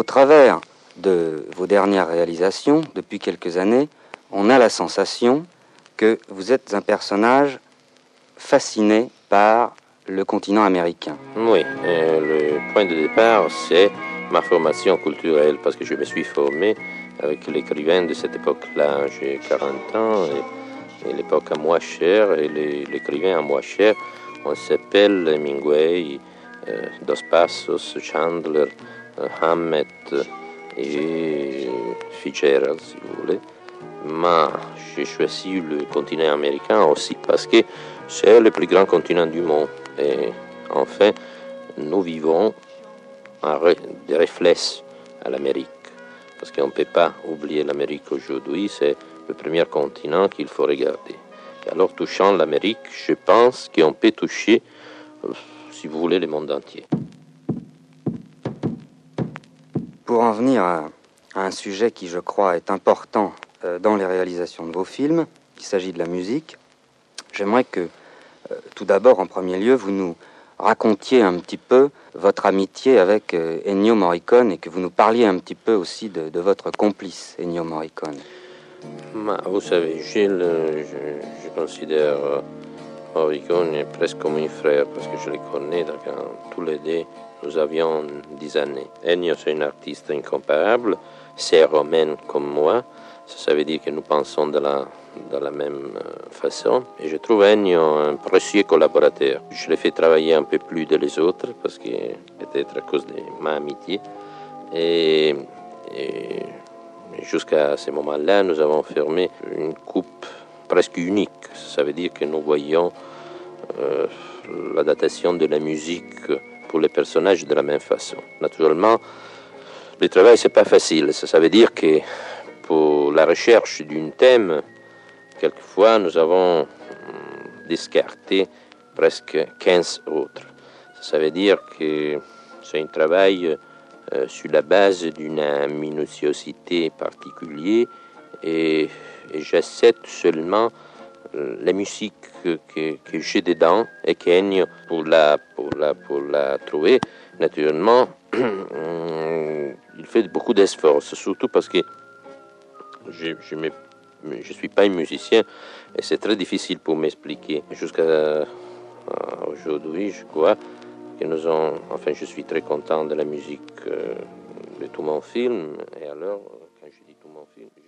Au travers de vos dernières réalisations, depuis quelques années, on a la sensation que vous êtes un personnage fasciné par le continent américain. Oui, le point de départ, c'est ma formation culturelle, parce que je me suis formé avec l'écrivain de cette époque-là. J'ai 40 ans, et l'époque à moi chère, et l'écrivain à moi cher, on s'appelle Hemingway, Dos Passos, Chandler, Hammett et Fitzgerald, si vous voulez. Mais j'ai choisi le continent américain aussi parce que c'est le plus grand continent du monde. Et enfin, nous vivons des réflexes à l'Amérique. Parce qu'on ne peut pas oublier l'Amérique aujourd'hui, c'est le premier continent qu'il faut regarder. Et alors, touchant l'Amérique, je pense qu'on peut toucher, si vous voulez, le monde entier. Pour en venir à un sujet qui, je crois, est important dans les réalisations de vos films, il s'agit de la musique, j'aimerais que, tout d'abord, en premier lieu, vous nous racontiez un petit peu votre amitié avec Ennio Morricone et que vous nous parliez un petit peu aussi de votre complice, Ennio Morricone. Vous savez, je considère Morricone presque comme un frère parce que je le connais quand tous les deux nous avions 10 années. Ennio, c'est un artiste incomparable, c'est romain comme moi, ça veut dire que nous pensons de la même façon. Et je trouve Ennio un précieux collaborateur. Je l'ai fait travailler un peu plus que les autres, parce que peut-être à cause de ma amitié. Et jusqu'à ce moment-là, nous avons formé une coupe presque unique. Ça veut dire que nous voyons l'adaptation de la musique pour les personnages de la même façon. Naturellement, le travail, c'est pas facile. Ça veut dire que pour la recherche d'un thème, quelquefois, nous avons descarté presque 15 autres. Ça veut dire que c'est un travail sur la base d'une minutiosité particulière et j'accepte seulement la musique que j'ai dedans et qu'Ennio, pour la trouver, naturellement, il fait beaucoup d'efforts, surtout parce que je suis pas un musicien et c'est très difficile pour m'expliquer. Jusqu'à aujourd'hui, je crois que je suis très content de la musique de tout mon film. Et alors, quand je dis tout mon film,